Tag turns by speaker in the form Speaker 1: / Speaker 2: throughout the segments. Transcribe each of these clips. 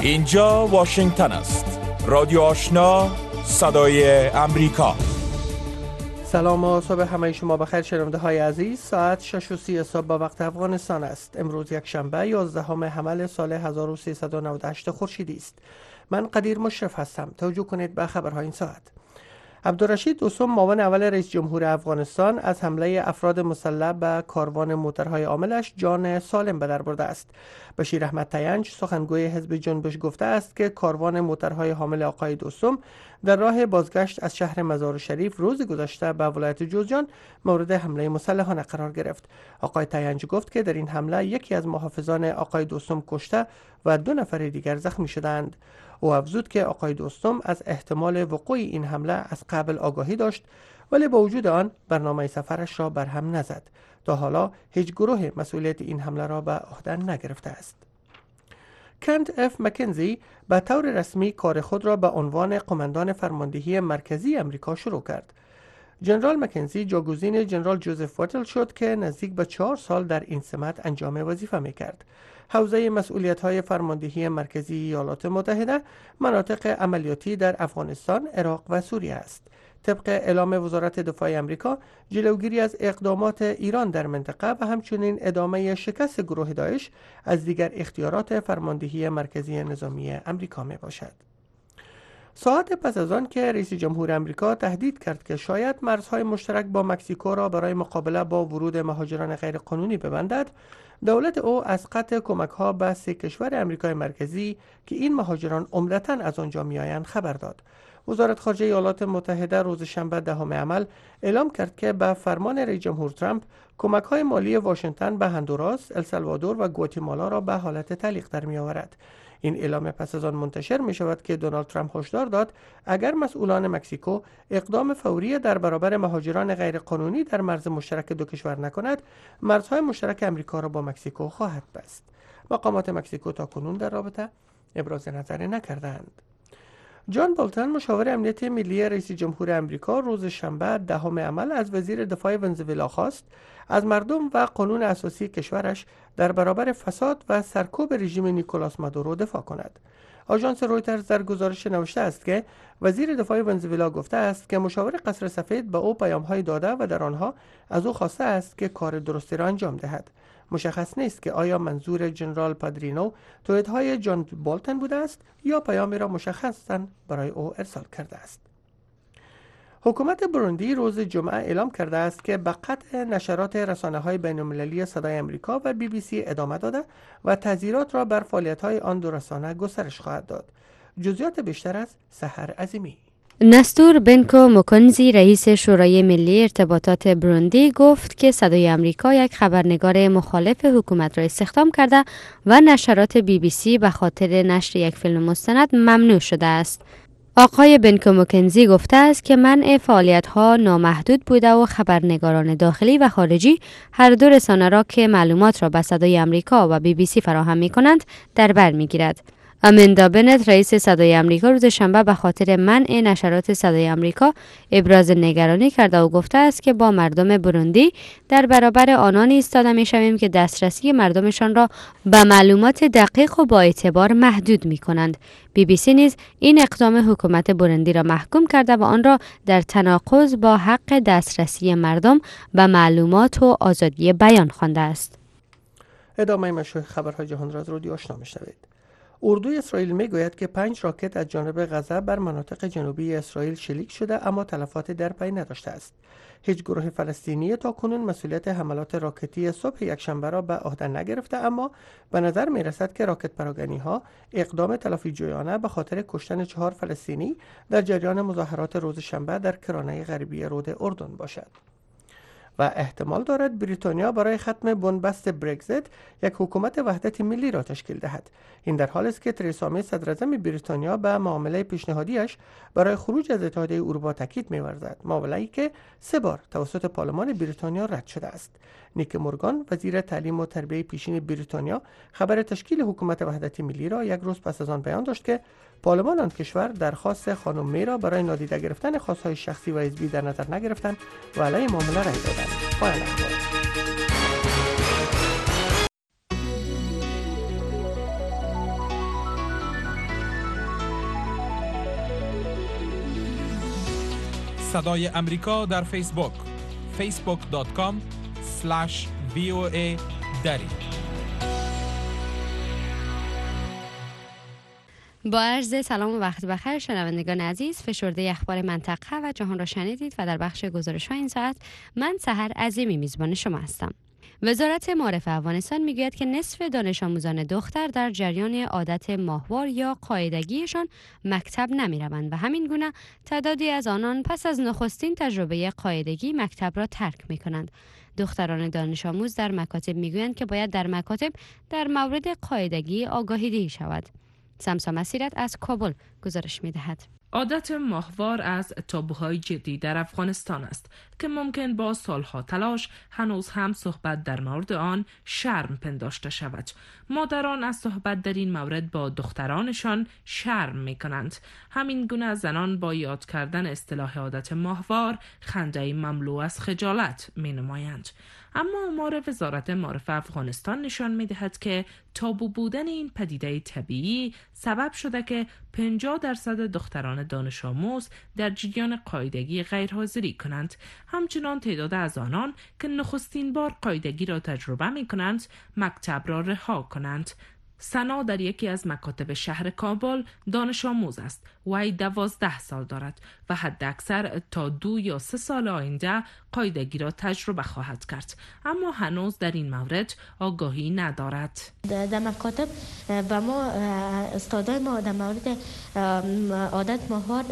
Speaker 1: اینجا واشنگتن است. رادیو آشنا، صدای امریکا.
Speaker 2: سلام و صبح همه شما بخیر شنونده های عزیز. ساعت 6:30 صبح با وقت افغانستان است. امروز یک شنبه 11 حمل سال 1398 خورشیدی است. من قدیر مشرف هستم. توجه کنید به خبرهای این ساعت. عبدالرشید دوسم، معاون اول رئیس جمهور افغانستان، از حمله افراد مسلح به کاروان موترهای عاملش جان سالم به در برده است. بشیر احمد تینج، سخنگوی حزب جنبش، گفته است که کاروان موترهای حامل آقای دوسم در راه بازگشت از شهر مزار شریف روز گذشته به ولایت جوزجان مورد حمله مسلحانه قرار گرفت. آقای تینج گفت که در این حمله یکی از محافظان آقای دوسم کشته و 2 نفر دیگر زخمی شدند. او افزود که آقای دوستم از احتمال وقوع این حمله از قبل آگاهی داشت، ولی با وجود آن برنامه سفرش را برهم نزد. تا حالا هیچ گروه مسئولیت این حمله را به عهده نگرفته است. کنت اف مکنزی به طور رسمی کار خود را به عنوان قماندان فرماندهی مرکزی امریکا شروع کرد. جنرال مکنزی جاگزین جنرال جوزف واتل شد که نزدیک به 4 سال در این سمت انجام وظیفه می‌کرد. حوزه مسئولیت‌های فرماندهی مرکزی ایالات متحده مناطق عملیاتی در افغانستان، عراق و سوریه است. طبق اعلام وزارت دفاع آمریکا، جلوگیری از اقدامات ایران در منطقه و همچنین ادامه شکست گروه داعش از دیگر اختیارات فرماندهی مرکزی نظامی آمریکا میباشد. ساعت پس از آن که رئیس جمهور آمریکا تهدید کرد که شاید مرزهای مشترک با مکزیکو را برای مقابله با ورود مهاجران غیرقانونی ببندد، دولت او از قطع کمک‌ها به 3 کشور آمریکای مرکزی که این مهاجران عمدتاً از آنجا می‌آیند خبر داد. وزارت خارجه ایالات متحده روز شنبه 10 حمل اعلام کرد که به فرمان رئیس جمهور ترامپ کمک‌های مالی واشنگتن به هندوراس، السالوادور و گواتیمالا را به حالت تعلیق در می‌آورد. این اعلام پس از آن منتشر می شود که دونالد ترامپ هشدار داد اگر مسئولان مکزیکو اقدام فوری در برابر مهاجران غیرقانونی در مرز مشترک 2 کشور نکند، مرزهای مشترک آمریکا را با مکزیکو خواهد بست. مقامات مکزیکو تاکنون در رابطه ابراز نظر نکردند. جان بولتن، مشاور امنیت ملی رئیس جمهور آمریکا، روز شنبه 10 حمل از وزیر دفاع ونزوئلا خواست از مردم و قانون اساسی کشورش در برابر فساد و سرکوب رژیم نیکولاس مادورو دفاع کند. آژانس رویترز در گزارش نوشته است که وزیر دفاع ونزوئلا گفته است که مشاور قصر سفید به او پیام‌هایی داده و در آنها از او خواسته است که کار درستی را انجام دهد. مشخص نیست که آیا منظور جنرال پادرینو توییت‌های جان بولتن بوده است یا پیامی را مشخصاً برای او ارسال کرده است. حکومت بروندی روز جمعه اعلام کرده است که به قطع نشرات رسانه‌های بین‌المللی صدای آمریکا و BBC ادامه داده و تحذیرات را بر فعالیت‌های آن 2 رسانه گسترش خواهد داد. جزئیات بیشتر از سحر عظیمی.
Speaker 3: نستور بنکو مکنزی، رئیس شورای ملی ارتباطات بروندی، گفت که صدای آمریکا یک خبرنگار مخالف حکومت را استخدام کرده و نشرات BBC به خاطر نشر یک فیلم مستند ممنوع شده است. آقای بنکو مکنزی گفته است که منع فعالیت‌ها نامحدود بوده و خبرنگاران داخلی و خارجی هر 2 رسانه را که معلومات را به صدای آمریکا و BBC فراهم می‌کنند در بر می‌گیرد. اماندا بنت، رئیس صدای آمریکا، روز شنبه به خاطر منع نشرات صدای آمریکا ابراز نگرانی کرده و گفته است که با مردم بروندی در برابر آنان ایستاده می‌شویم که دسترسی مردمشان را به معلومات دقیق و با اعتبار محدود می‌کنند. BBC نیز این اقدام حکومت بروندی را محکوم کرده و آن را در تناقض با حق دسترسی مردم به معلومات و آزادی بیان خوانده است.
Speaker 2: ادامه مشروع خبرهای جهان را از رادیو آشنا می‌شنوید. اردوی اسرائیل میگوید که 5 راکت از جانب غزه بر مناطق جنوبی اسرائیل شلیک شده اما تلفات در پی نداشته است. هیچ گروه فلسطینی تاکنون مسئولیت حملات راکتی صبح یکشنبه را به عهده نگرفته، اما به نظر میرسد که راکت پراگنی‌ها اقدام تلافی جویانه به خاطر کشتن 4 فلسطینی در جریان مظاهرات روز شنبه در کرانه غربی رود اردن باشد. و احتمال دارد بریتانیا برای ختم بنبست برگزیت یک حکومت وحدت ملی را تشکیل دهد. این در حالی است که ترزا می، صدراعظم بریتانیا، به معامله پیشنهادیش برای خروج از اتحادیه اروپا تاکید می‌ورزد، معامله‌ای که 3 بار توسط پارلمان بریتانیا رد شده است. نیک مورگان، وزیر تعلیم و تربیت پیشین بریتانیا، خبر تشکیل حکومت وحدت ملی را یک روز پس از آن بیان داشت که پارلمان آن کشور درخواست خانم می را برای نادیده گرفتن خواستهای شخصی و حزبی در نظر نگرفتند و علیه معامله رأی دادند. پایان اخبار.
Speaker 1: صدای امریکا در فیسبوک facebook.com/VOA دری.
Speaker 3: با عرض سلام و وقت بخیر شنوندگان عزیز، فشرده اخبار منطقه و جهان را شنیدید و در بخش گزارش‌های این ساعت من سحر عظیمی میزبان شما هستم. وزارت معارف افغانستان میگوید که نصف دانش آموزان دختر در جریان عادت ماهوار یا قاعدگیشان مکتب نمیروند و همین گونه تعدادی از آنان پس از نخستین تجربه قاعدگی مکتب را ترک میکنند. دختران دانش آموز در مکاتب میگویند که باید در مکاتب در مورد قاعدگی آگاهی دهی شود. سمسا مسیرت از کابل گزارش میدهد.
Speaker 4: عادت ماهوار از تابوهای جدی در افغانستان است که ممکن با سالها تلاش هنوز هم صحبت در مورد آن شرم پنداشته شود. مادران از صحبت در این مورد با دخترانشان شرم می کنند. همین گونه زنان با یاد کردن اصطلاح عادت ماهوار خنده مملو از خجالت می نمایند. اما آمار وزارت معارف افغانستان نشان می دهد که تابو بودن این پدیده طبیعی سبب شده که 50% دختران دانش آموز در جریان قاعدگی غیرحاضری کنند. همچنان تعداد از آنان که نخستین بار قاعدگی را تجربه می کنند مکتب را رها کنند. سنا در یکی از مکاتب شهر کابل دانش آموز است. وی 12 سال دارد و حد اکثر تا 2 یا 3 سال آینده قاعدگی را تجربه خواهد کرد، اما هنوز در این مورد آگاهی ندارد.
Speaker 5: در مکاتب و ما استادای ما در مورد عادت ماهوار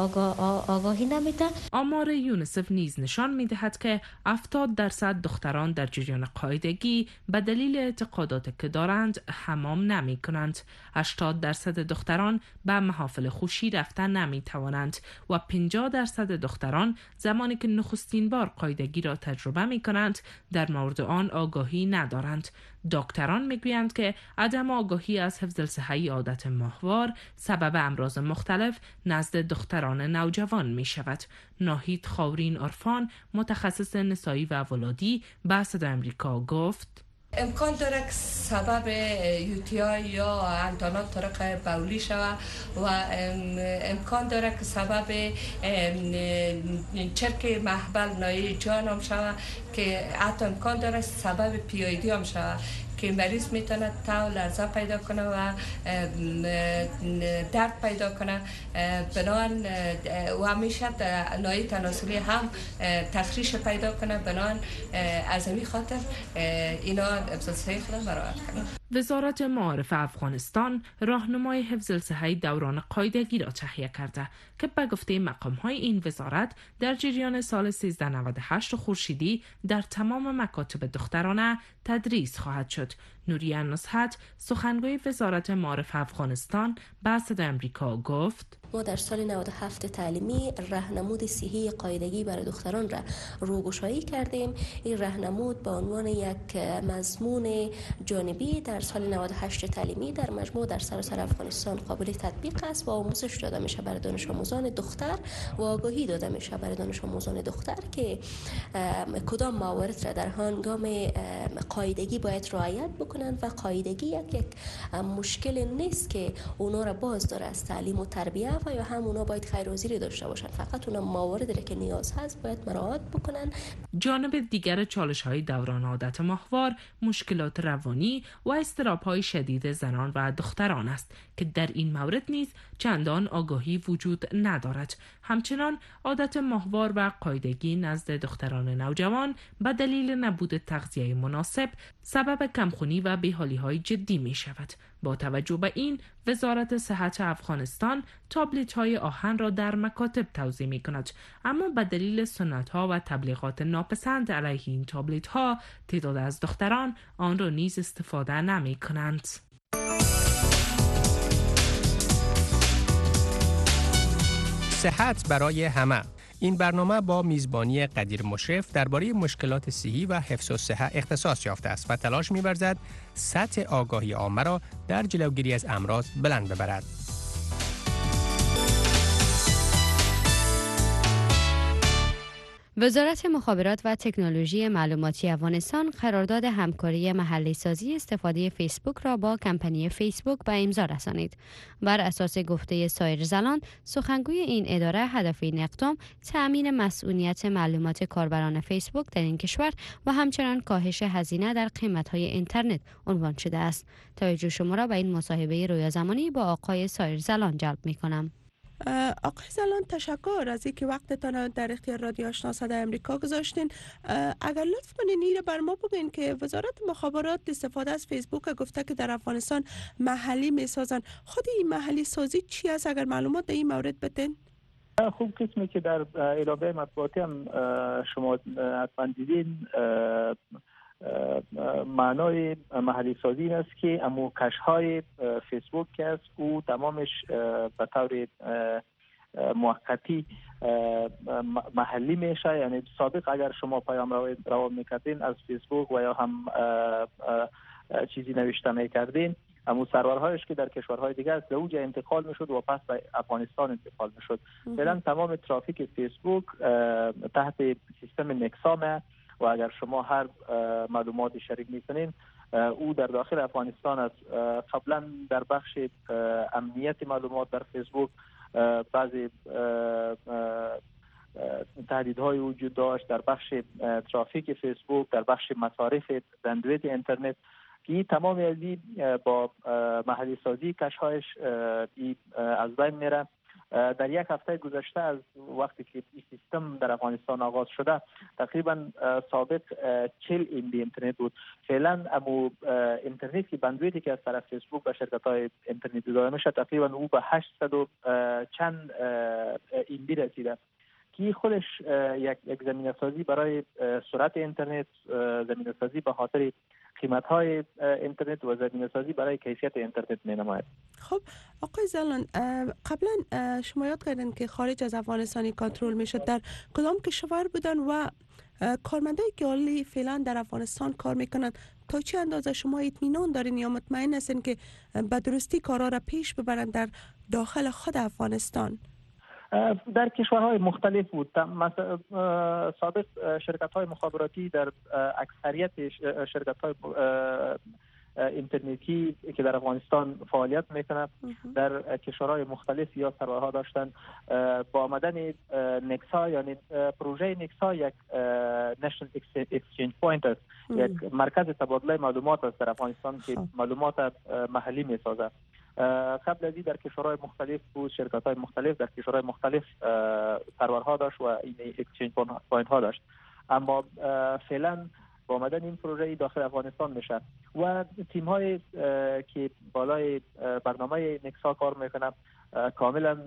Speaker 5: آگاهی نمیده.
Speaker 4: آمار یونیسف نیز نشان میدهد که 70% دختران در جریان قاعدگی به دلیل اعتقادات که دارند حمام نمی کنند. 80% دختران به محافل خوشی رفتن نمی توانند و 50% دختران زمانی که نخستین بار قاعدگی را تجربه می کنند در مورد آن آگاهی ندارند. دکتران میگویند که عدم آگاهی از حفظ الصحه عادت ماهوار سبب امراض مختلف نزد دختران نوجوان می شود. ناهید خاورین عرفان متخصص نسایی و ولادی به صدای آمریکا گفت
Speaker 6: امکان داره که سبب UTI یا انتانات طرق بولی شود و امکان داره که سبب چرک محبل نایی جان هم شود که حتی امکان داره سبب PID هم شود که مریض میتونه تاو لرزه پیدا کنه و درد پیدا کنه. بنابراین و همیشه نایی تناسلی هم تخریش پیدا کنه. بنابراین از همین خاطر اینا حفظ الصحه خود مراعات کنه.
Speaker 4: وزارت معارف افغانستان راهنمای حفظ الصحه دوران قاعدگی را تهیه کرده که به گفته مقام‌های این وزارت در جریان سال 1398 خورشیدی در تمام مکاتب دخترانه تدریس خواهد شد. نوریه نصحت سخنگوی وزارت معارف افغانستان به صدای آمریکا گفت
Speaker 5: ما در سال 97 تعلیمی راهنمود صحی قاعدگی برای دختران را روگشایی کردیم. این راهنمود به عنوان یک مضمون جانبی در سال 98 تعلیمی در مجموع در سراسر افغانستان قابل تطبیق است و آموزش داده میشه برای دانش آموزان دختر و آگاهی داده میشه برای دانش آموزان دختر که کدام موارد را در هنگام قاعدگی باید رعایت بکنند و قاعدگی یک مشکل نیست که اونا را باز داره از تعلیم و تربیه و یا هم اونا باید خیرحاضری داشته باشن، فقط اونا مواردی را که نیاز هست باید مراعات بکنن.
Speaker 4: جانب دیگر چالش‌های دوران عادت ماهوار مشکلات روانی و اضطراب‌های شدید زنان و دختران است که در این مورد نیز چندان آگاهی وجود ندارد. همچنان عادت ماهوار و قاعدگی نزد دختران نوجوان به دلیل نبود تغذیه مناسب سبب کمخونی و بیحالی‌های جدی می شود. با توجه به این وزارت صحت افغانستان تابلت‌های آهن را در مکاتب توزیع می کند، اما به دلیل سنت‌ها و تبلیغات ناپسند علیه این تابلت‌ها تعداد از دختران آن را نیز استفاده نمی کنند.
Speaker 7: صحت برای همه. این برنامه با میزبانی قدیر مشرف درباره مشکلات صحی و حفظ الصحه اختصاص یافته است و تلاش می‌ورزد سطح آگاهی عامه را در جلوگیری از امراض بلند ببرد.
Speaker 3: وزارت مخابرات و تکنولوژی معلوماتی افغانستان قرارداد همکاری محلی سازی استفاده فیسبوک را با کمپانی فیسبوک به امضا رسانید. بر اساس گفته سایر زلان، سخنگوی این اداره هدف این اقدام تأمین مسئولیت معلومات کاربران فیسبوک در این کشور و همچنان کاهش هزینه در قیمت‌های اینترنت عنوان شده است. توجه شما را به این مصاحبه رویا زمانی با آقای سایر زلان جلب می‌کنم.
Speaker 8: آقای زلان، تشکر از اینکه وقتتان در اختیار رادیو آشنا صدای امریکا گذاشتین. اگر لطف کنین این بر ما بگین که وزارت مخابرات استفاده از فیسبوک گفته که در افغانستان محلی میسازن. خود این محلی سازی چی است؟ اگر معلومات در این مورد بدین.
Speaker 9: خوب، قسمی که در اعلامیه مطبوعاتی هم شما حتما دیدین، معنای محلی سازی این است که امو کشهای فیسبوک که است او تمامش به طور موقتی محلی میشه. یعنی سابق اگر شما پیام روان میکردین از فیسبوک و یا هم چیزی نوشته میکردین، امو سرورهایش که در کشورهای دیگه است به اوجا انتقال میشد و پس به افغانستان انتقال میشد. فعلا تمام ترافیک فیسبوک تحت سیستم نکسامه و اگر شما هر معلوماتی شریک میکنین او در داخل افغانستان است. قبلا در بخش امنیت معلومات در فیسبوک بعضی تهدیدهای وجود داشت در بخش ترافیک فیسبوک، در بخش مصارف بندویت اینترنت که تمامی از این با محلی سازی کشهایش از بین میره. در یک هفته گذشته از وقتی که این سیستم در افغانستان آغاز شده تقریبا سابق 40 MB اینترنت بود. فعلا امو اینترنت که بندویتی که از طرف فیسبوک و شرکت‌های اینترنتی داده میشه تقریبا او به 800 و چند MB رسیده که خودش یک زمینه سازی برای سرعت اینترنت، زمینه سازی به خاطر قیمت‌های اینترنت و زمینه سازی برای کیفیت اینترنت می‌نماید.
Speaker 8: خب آقای زلان، قبلا شما یاد کردین که خارج از افغانستانی کنترل میشد. در کدام کشور بودن و کارمندایی که حالی فعلا در افغانستان کار میکنن تا چه اندازه شما اطمینان دارین یا مطمئن هستین که به درستی کارا را پیش ببرن در داخل خود افغانستان؟
Speaker 9: در کشورهای مختلف بود. مثلا سابق شرکت‌های مخابراتی در اکثریت شرکت‌های اینترنتی که در افغانستان فعالیت میکنند در کشورهای مختلف یا سرورها داشتن. با آمدن نکسا، یعنی پروژه نکسا یک نشنال اکسچنج پوینت است، یک مرکز تبادله معلومات است در افغانستان که معلومات محلی میسازد. قبل از این در کشورهای مختلف بود، شرکت‌های مختلف در کشورهای مختلف سرورها داشت و این اکسچنج پوینت ها داشت. اما فعلا با آمدن این پروژه داخل افغانستان میشه و تیم های که بالای برنامه نکسا کار میکنن کاملا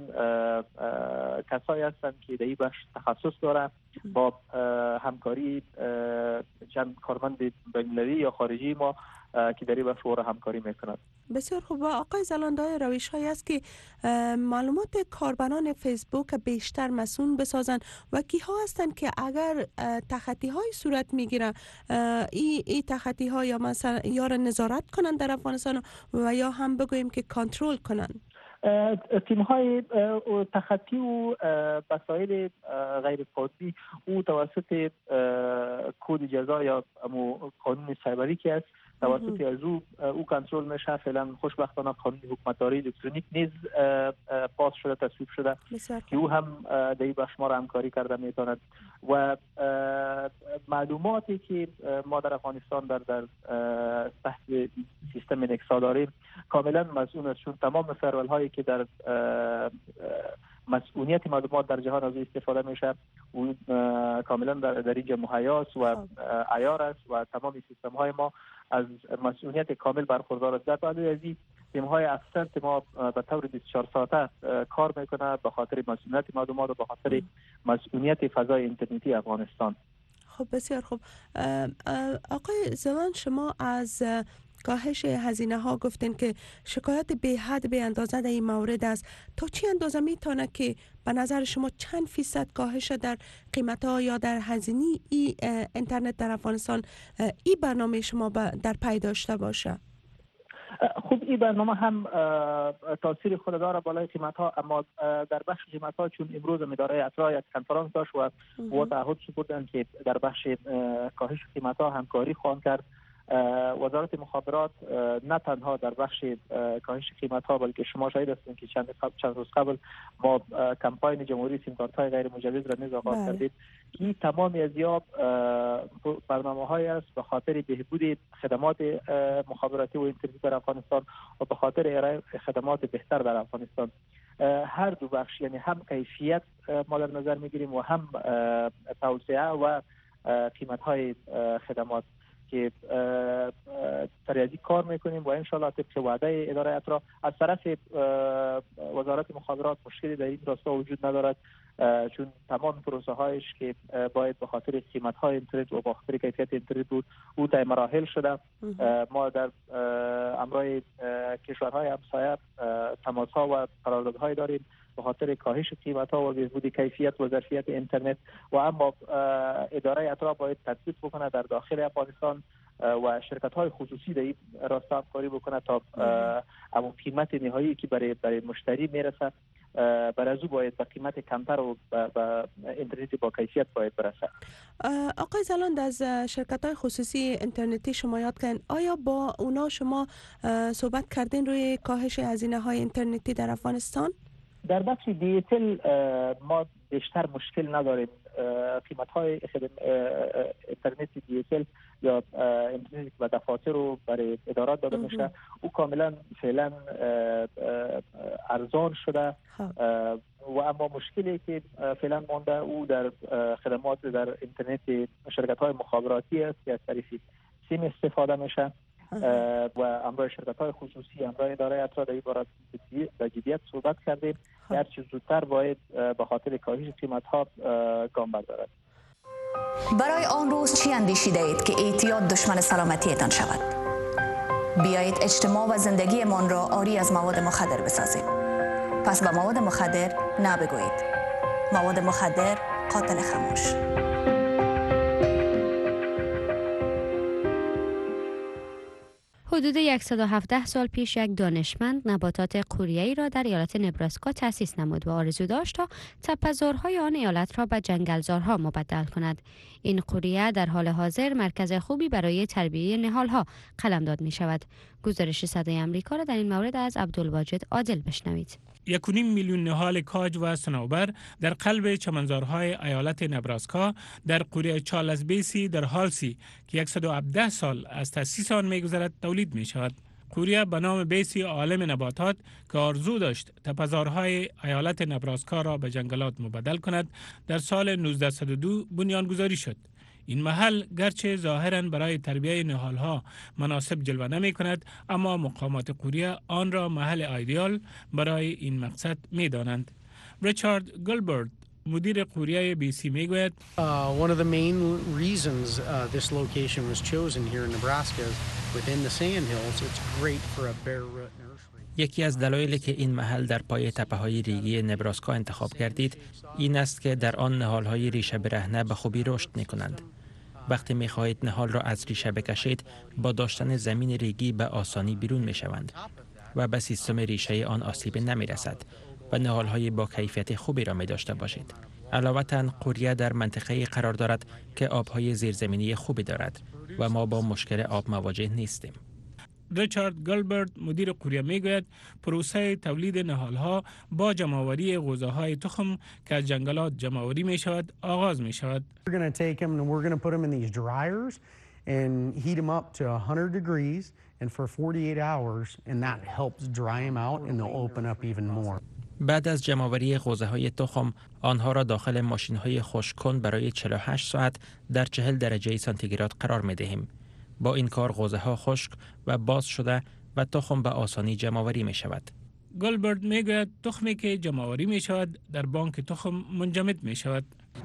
Speaker 9: کسایی هستند که در این بخش تخصص دارن، با همکاری چند کارمند بین‌المللی یا خارجی ما که در این بخش همکاری میکنند.
Speaker 8: بسیار خوب. آقای زلان، روش هایی است که معلومات کاربران فیسبوک بیشتر مسئول بسازن و کی ها هستند که اگر تخطی های صورت میگیره این تخطی ها یا مثلا یا را نظارت کنن در افغانستان و یا هم بگوییم که کنترل کنن؟
Speaker 9: تیم های تخطی و وسایل غیر قانونی او توسط کد جزا یا قانون سایبری که است توسط از او کنترل میشه. فعلا خوشبختانه قانون حکومتداری الکترونیک نیز پاس شده، تصویب شده که او هم در این بخش ما را همکاری کرده میتواند و معلوماتی که ما در افغانستان در تحت سیستم نکسا داریم کاملا مسئول است، چون تمام سرور هایی که در مسئولیت معلومات در جهان از استفاده میشه و کاملا در اینجا مهیاست و عیار است و تمام سیستم های ما از مسئولیت کامل برخوردار است. در بعضی از این تیم های افسر ما به طور 24 ساعته کار میکنه به خاطر مسئولیت معلومات و به خاطر مسئولیت فضای اینترنتی افغانستان.
Speaker 8: خب بسیار خوب. آقای زلان، شما از کاهش هزینه ها گفتین که شکایت به حد به اندازه در این مورد است. تا چه اندازه میتونه که به نظر شما چند فیصد کاهش در قیمت ها یا در هزینه اینترنت در افغانستان این برنامه شما در پی داشته باشه؟
Speaker 9: خب این برنامه هم تاثیر خود داره بالای قیمت ها، اما در بخش قیمت ها چون امروز اداره اترا یک کنفرانس داشت و تعهد سپردن که در بخش کاهش قیمت ها همکاری خواهند کرد. وزارت مخابرات نه تنها در بخش کاهش قیمت ها بلکه شما شاهد هستید که چند روز قبل ما کمپاین جمهوری سیم کارت های غیر مجوز را نیز آغاز کردیم. این تمامی از یا برنامه های است به خاطر بهبود خدمات مخابراتی و اینترنتی در افغانستان و به خاطر ارائه خدمات بهتر در افغانستان. هر دو بخش یعنی هم کیفیت ما در نظر میگیریم و هم توسعه و قیمت های خدمات که تریازی کار میکنیم و انشالله طبق وعده اداره اترا. از طرف وزارت مخابرات مشکلی در این راستا وجود ندارد، چون تمام پروسه هایش که باید به خاطر قیمت های اینترنت و به خاطر کیفیت اینترنت بود او طی مراحل شده. ما در امرای کشورهای همسایه تماس ها و قراردادهای داریم به خاطر کاهش قیمت ها و بهبود کیفیت و ظرفیت اینترنت و اما اداره اترا باید تثبیت بکنه در داخل افغانستان و شرکت های خصوصی در این راستا همکاری بکنه تا اما قیمت نهایی که برای مشتری میرسه برای از او باید به قیمت کمتر و به اینترنت با کیفیت باید برسه.
Speaker 8: آقای زلاند، از شرکت های خصوصی اینترنتی شما یاد کردین، آیا با اونا شما صحبت کردین روی کاهش هزینه های اینترنتی در افغانستان؟
Speaker 9: در بخش دیجیتال ما بیشتر مشکل نداریم. قیمت های اینترنت دیجیتال یا اینترنتی که به دفاتر رو برای ادارات داده میشه او کاملا فعلا ارزان شده و اما مشکلی که فعلا مانده او در خدمات در اینترنت شرکت های مخابراتی است که از طریق سیم استفاده میشه و امروز شرکت های خصوصی امروز اداره اترا در این باره به جدیت صحبت کردیم. هر چیز زودتر باید به خاطر کاهش قیمت ها گام بردارد.
Speaker 10: برای آن روز چی اندیشیده اید که اعتیاد دشمن سلامتیتان شود؟ بیایید اجتماع و زندگیمان را عاری از مواد مخدر بسازیم. پس به مواد مخدر نه بگویید. مواد مخدر قاتل خاموش.
Speaker 3: حدود 117 سال پیش یک دانشمند نباتات قوریه‌ای را در ایالت نبراسکا تأسیس نمود و آرزو داشت تا تپه‌زارهای آن ایالت را به جنگلزارها مبدل کند. این قوریه در حال حاضر مرکز خوبی برای تربیت نهال‌ها قلمداد می‌شود. گزارش صدای آمریکا را در این مورد از عبدالواجد عادل بشنوید.
Speaker 1: 1.5 میلیون نهال کاج و صنوبر در قلب چمنزارهای ایالت نبراسکا در قوریه چارلز بیسی در هالسی که 117 سال از تأسیس آن می‌گذرد تولید می‌شود. قوریه به نام بیسی عالم نباتات که آرزو داشت تپه‌زارهای ایالت نبراسکا را به جنگلات مبدل کند در سال 1902 بنیانگذاری شد. این محل گرچه ظاهراً برای تربیت نهال‌ها مناسب جلوه نمی کند، اما مقامات قوریه آن را محل ایدئال برای این مقصد می دانند. ریچارد گلبرت مدیر قوریه بیسی می گوید
Speaker 11: one of the main reasons this location was chosen here in Nebraska is within the sandhills. It's great for a bare root nursery.
Speaker 7: یکی از دلایلی که این محل در پای تپه‌های ریگی نبراسکا انتخاب کردید این است که در آن نهال‌های ریشه برهنه به خوبی رشد می‌کنند. وقتی می‌خواهید نهال را از ریشه بکشید، با داشتن زمین ریگی به آسانی بیرون می‌شوند و به سیستم ریشه آن آسیب نمی‌رسد و نهال‌های با کیفیت خوبی را می‌داشته باشید. علاوه‌اً قوریه در منطقه‌ای قرار دارد که آب‌های زیرزمینی خوبی دارد و ما با مشکل آب مواجه نیستیم.
Speaker 1: ریچارد گلبرت مدیر قوریه میگوید پروسه تولید نهال‌ها با جمع‌آوری غوزه‌های تخم که از جنگلات جمع‌آوری می‌شود آغاز می‌شود.
Speaker 11: We're going to take them and we're going to put them in these dryers and heat them up to 100 degrees and for 48 hours and that helps dry them out and they'll open up even more.
Speaker 7: بعد از جمع‌آوری غوزه‌های تخم آنها را داخل ماشین‌های خشک‌کن برای 48 ساعت در 40 درجه سانتیگراد قرار می‌دهیم. با این کار غوزه‌ها خشک و باز شده و تخم به آسانی جمع‌آوری می‌شود.
Speaker 1: گلبرت میگوید تخمی که جمع‌آوری می‌شود در بانک تخم منجمد می‌شود.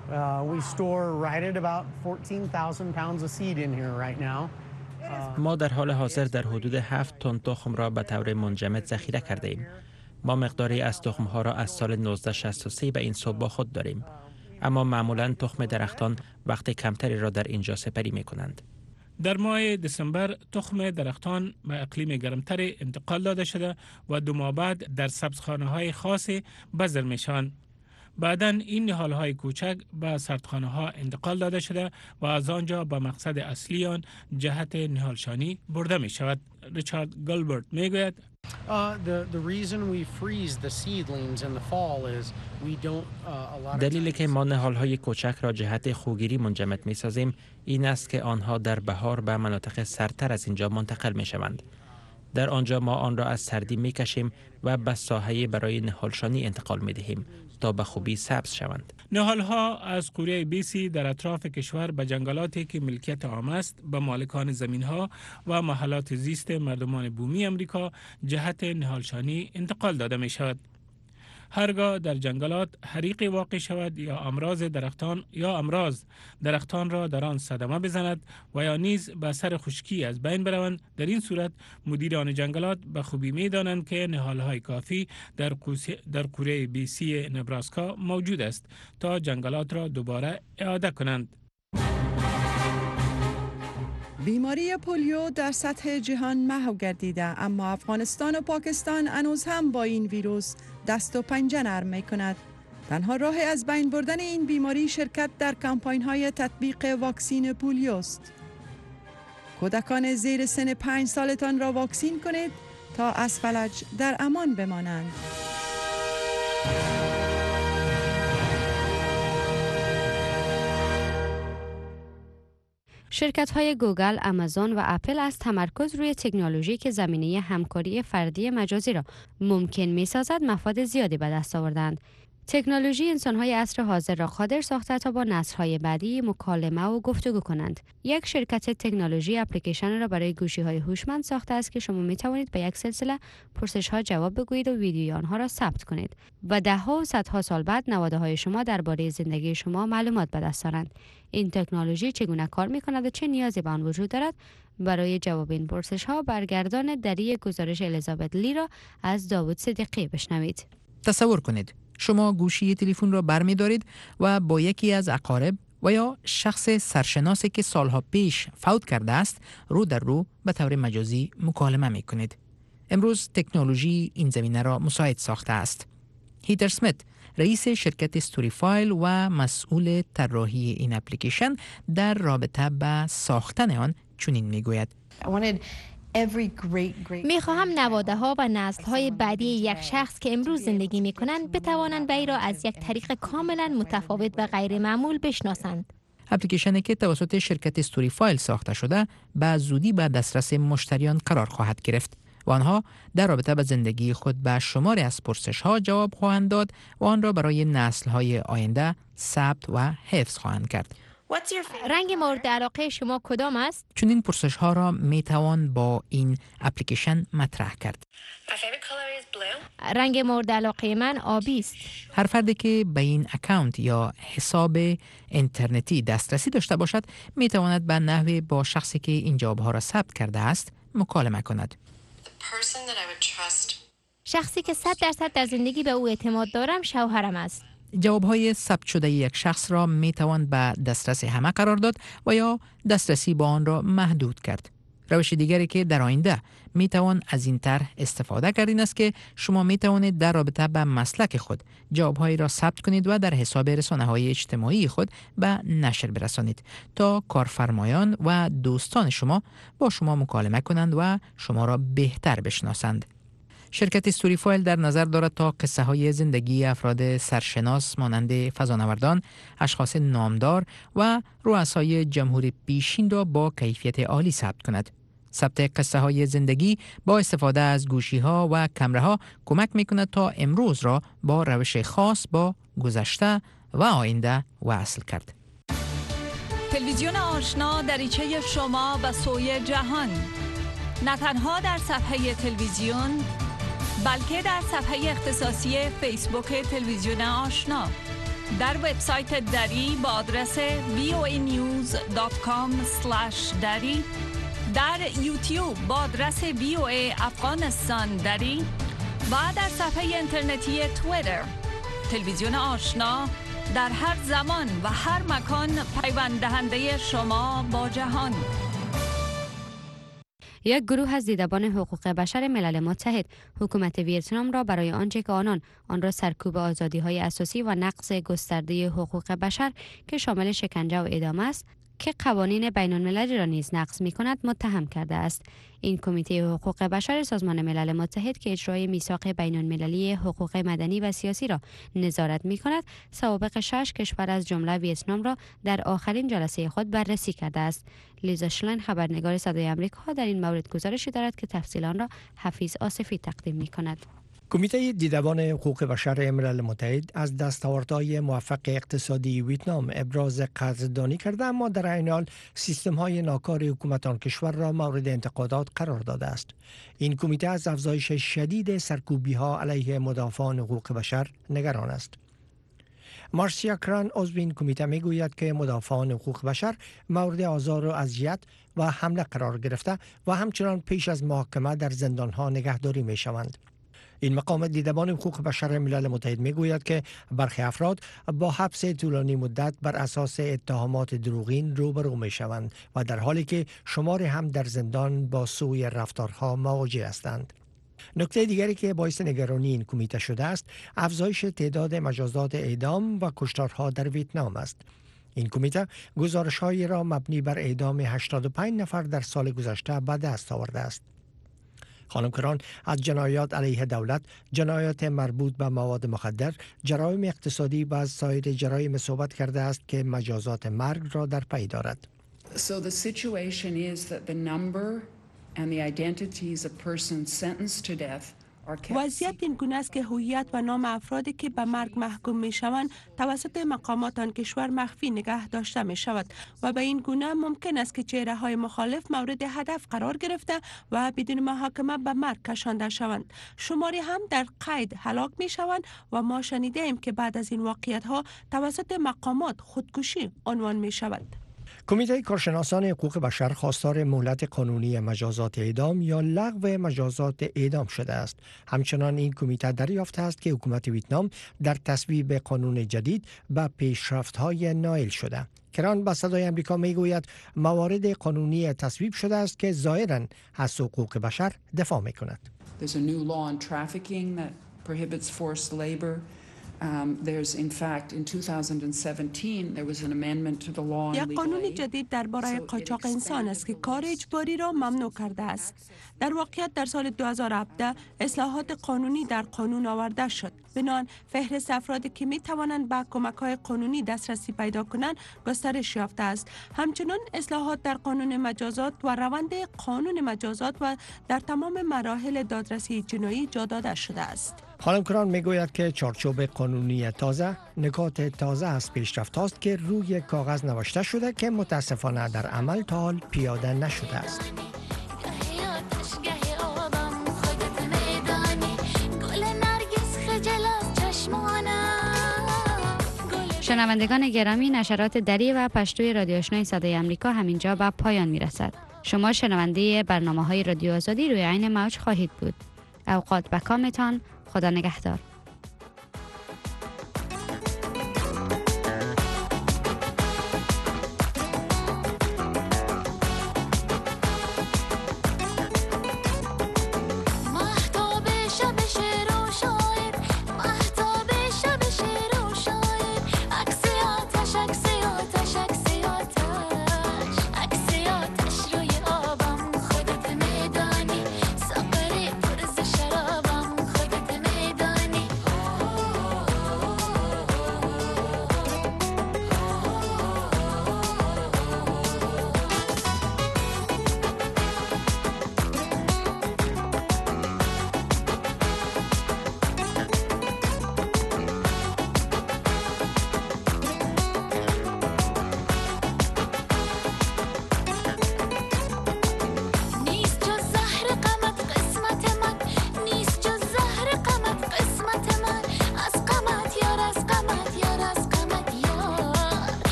Speaker 11: We store right at about 14,000 pounds of seed in here right now.
Speaker 7: ما در حال حاضر در حدود 7 تن تخم را به طور منجمد ذخیره کرده ایم. ما مقداری از تخم‌ها را از سال 1963 به این صوب با خود داریم. اما معمولاً تخم درختان وقت کمتری را در اینجا سپری می‌کنند.
Speaker 1: در ماه دسامبر تخم درختان به اقلیم گرمتر انتقال داده شده و 2 ماه بعد در سبزخانه‌های خاصی بذر میشوند. بعداً این نهال‌های کوچک به سردخانه‌ها انتقال داده شده و از آنجا به مقصد اصلی آن جهت نهالشانی برده می شود. ریچارد گلبرت می گوید
Speaker 12: دلیلی که ما نهال‌های کوچک را جهت خوگیری منجمد می سازیم این است که آنها در بهار به مناطق سردتر از اینجا منتقل می شوند. در آنجا ما آن را از سردی می کشیم و به ساحه برای نهالشانی انتقال می دهیم تا به خوبی سبز شوند.
Speaker 1: نهال‌ها از قوره بیسی در اطراف کشور به جنگلاتی که ملکیت عام است به مالکان زمین‌ها و محلات زیست مردمان بومی امریکا جهت نهالشانی انتقال داده می شود. هرگاه در جنگلات حریق واقع شود یا امراض درختان را در آن صدمه بزند و یا نیز به اثر خشکی از بین بروند، در این صورت مدیران جنگلات به خوبی می دانند که نهال‌های کافی در قوره بیسی نبراسکا موجود است تا جنگلات را دوباره اعاده کنند.
Speaker 13: بیماری پولیو در سطح جهان محو گردیده، اما افغانستان و پاکستان هنوز هم با این ویروس دست و پنجه نرم می کند. تنها راه از بین بردن این بیماری شرکت در کمپاین های تطبیق واکسین پولیو است. کودکان زیر سن 5 سالتان را واکسین کنید تا از فلج در امان بمانند.
Speaker 3: شرکت‌های گوگل، آمازون و اپل از تمرکز روی تکنولوژی که زمینه همکاری فردی مجازی را ممکن می‌سازد مفاد زیادی به دست آوردند. تکنولوژی انسان‌های عصر حاضر را قادر ساخته تا با نسل‌های بعدی مکالمه و گفتگو کنند. یک شرکت تکنولوژی اپلیکیشن را برای گوشی‌های هوشمند ساخته است که شما می‌توانید به یک سلسله پرسش‌ها جواب بگویید و ویدیوی آنها را ثبت کنید و ده‌ها و صدها سال بعد نواده‌های شما درباره زندگی شما معلومات به دست آورند. این تکنولوژی چگونه کار می‌کند و چه نیازی به آن وجود دارد؟ برای جواب این پرسش‌ها برگردان دری گزارش الیزابت لی را از داوود صدیقی بشنوید.
Speaker 14: تصور کنید شما گوشی تلفن را برمی دارید و با یکی از اقارب و یا شخص سرشناسی که سالها پیش فوت کرده است رو در رو به طور مجازی مکالمه می کنید. امروز تکنولوژی این زمینه را مساعد ساخته است. هیتر اسمیت، رئیس شرکت استوریفایل و مسئول طراحی این اپلیکیشن در رابطه به ساختن آن چنین می گوید:
Speaker 15: میخواهم نواده ها و نسل های بعدی یک شخص که امروز زندگی می کنند بتوانند وی را از یک طریق کاملا متفاوت و غیر معمول بشناسند.
Speaker 14: اپلیکیشنی که توسط شرکت استوریفایل ساخته شده به زودی به دسترس مشتریان قرار خواهد گرفت و آنها در رابطه با زندگی خود به شماری از پرسش ها جواب خواهند داد و آن را برای نسل های آینده ثبت و حفظ خواهند کرد.
Speaker 15: رنگ مورد علاقه شما کدام است؟
Speaker 14: چون این پرسش ها را می توان با این اپلیکیشن مطرح کرد.
Speaker 15: رنگ مورد علاقه من آبی است.
Speaker 14: هر فردی که به این اکانت یا حساب اینترنتی دسترسی داشته باشد می تواند به نحوی با شخصی که این جوابها را ثبت کرده است مکالمه کند.
Speaker 15: شخصی که 100% در زندگی به او اعتماد دارم شوهرم است.
Speaker 14: جوابهای ثبت شده یک شخص را می توان به دسترس همه قرار داد و یا دسترسی با آن را محدود کرد. روش دیگری که در آینده می توان از این طرح استفاده کرد این است که شما می توانید در رابطه با مسلک خود جوابهایی را ثبت کنید و در حساب رسانه‌های اجتماعی خود به نشر برسانید تا کارفرمایان و دوستان شما با شما مکالمه کنند و شما را بهتر بشناسند. شرکت استوریفایل در نظر دارد تا قصه های زندگی افراد سرشناس مانند فضانوردان، اشخاص نامدار و رؤسای جمهور پیشین را با کیفیت عالی ثبت کند. ثبت قصه های زندگی با استفاده از گوشی ها و کامره ها کمک می کند تا امروز را با روش خاص با گذشته و آینده وصل کرد.
Speaker 16: تلویزیون آشنا دریچه شما به سوی جهان، نه تنها در صفحه تلویزیون بلکه در صفحه اختصاصی فیسبوک تلویزیون آشنا، در وبسایت دری با آدرس voanews.com/dari، در یوتیوب با آدرس VOA افغانستان دری و در صفحه اینترنتی توییتر. تلویزیون آشنا در هر زمان و هر مکان پیوند دهنده شما با جهان.
Speaker 3: یک گروه از دیدبان حقوق بشر ملل متحد حکومت ویتنام را برای آنچه که آنان آن را سرکوب آزادی‌های اساسی و نقض گسترده حقوق بشر که شامل شکنجه و اعدام است که قوانین بین‌المللی را نیز نقض می‌کند متهم کرده است. این کمیته حقوق بشر سازمان ملل متحد که اجرای میثاق بین‌المللی حقوق مدنی و سیاسی را نظارت می‌کند، سوابق 6 کشور از جمله ویتنام را در آخرین جلسه خود بررسی کرده است. لیزا شلین خبرنگار صدای آمریکا در این مورد گزارشی دارد که تفصیل آن را حفیظ آصفی تقدیم می‌کند.
Speaker 7: کمیته دیدبان حقوق بشر ملل متحد از دستاوردهای موفق اقتصادی ویتنام ابراز قدردانی کرده، اما در عین حال سیستم‌های ناکار حکومت آن کشور را مورد انتقادات قرار داده است. این کمیته از افزایش شدید سرکوبی‌ها علیه مدافعان حقوق بشر نگران است. مارسیا کران عضو این کمیته میگوید که مدافعان حقوق بشر مورد آزار و اذیت و حمله قرار گرفته و همچنان پیش از محاکمه در زندان‌ها نگهداری می‌شوند. این مقام دیدبان حقوق بشر ملل متحد میگوید که برخی افراد با حبس طولانی مدت بر اساس اتهامات دروغین روبرو میشوند و در حالی که شماری هم در زندان با سوء رفتارها مواجه هستند. نکته دیگری که باعث نگرانی این کمیته شده است افزایش تعداد مجازات اعدام و کشتارها در ویتنام است. این کمیته گزارش‌هایی را مبنی بر اعدام 85 نفر در سال گذشته به دست آورده است. خانم کران از جنایات علیه دولت، جنایات مربوط به مواد مخدر، جرایم اقتصادی و از سایر جرایم صحبت کرده است که مجازات مرگ را در پی دارد.
Speaker 17: So the situation is that the number and the identities of persons sentenced to death
Speaker 8: وضعیت این گونه است که هویت و نام افرادی که به مرگ محکوم می شوند توسط مقامات آن کشور مخفی نگه داشته می شود و به این گونه ممکن است که چهره های مخالف مورد هدف قرار گرفته و بدون محاکمه به مرگ کشانده شوند. شماری هم در قید هلاک می شوند و ما شنیده ایم که بعد از این واقعیت ها توسط مقامات خودکشی عنوان می شود.
Speaker 7: کمیته کارشناسان حقوق بشر خواستار مهلت قانونی مجازات اعدام یا لغو مجازات اعدام شده است. همچنان این کمیته دریافته است که حکومت ویتنام در تصویب قانون جدید به پیشرفت‌های نائل شده. کران به صدای آمریکا میگوید موارد قانونی تصویب شده است که ظاهراً از حقوق بشر دفاع می‌کند.
Speaker 17: There's a new law on trafficking that prohibits forced labor. There's in fact in 2017 there was an amendment to the law on legal aid.
Speaker 8: یک قانون جدید درباره قاچاق انسان است که کار اجباری را ممنوع کرده است. در واقعیت در سال 2017 اصلاحات قانونی در قانون آورده شد. بنابراین فهرست افرادی که می توانند به کمک‌های قانونی دسترسی پیدا کنند گسترش یافته است. همچنین اصلاحات در قانون مجازات و روند قانون مجازات و در تمام مراحل دادرسی جنایی جا داده شده است.
Speaker 7: خانم کران میگوید که چارچوب قانونی تازه نکات تازه از پیشرفت است که روی کاغذ نوشته شده که متاسفانه در عمل تا حال پیاده نشده است.
Speaker 3: شنوندگان گرامی، نشرات دری و پشتوی رادیو آشنای صدای آمریکا همینجا به پایان میرسد. شما شنونده برنامه‌های رادیو آزادی روی عین موج خواهید بود. اوقات بکامتان. خدا نگهدار.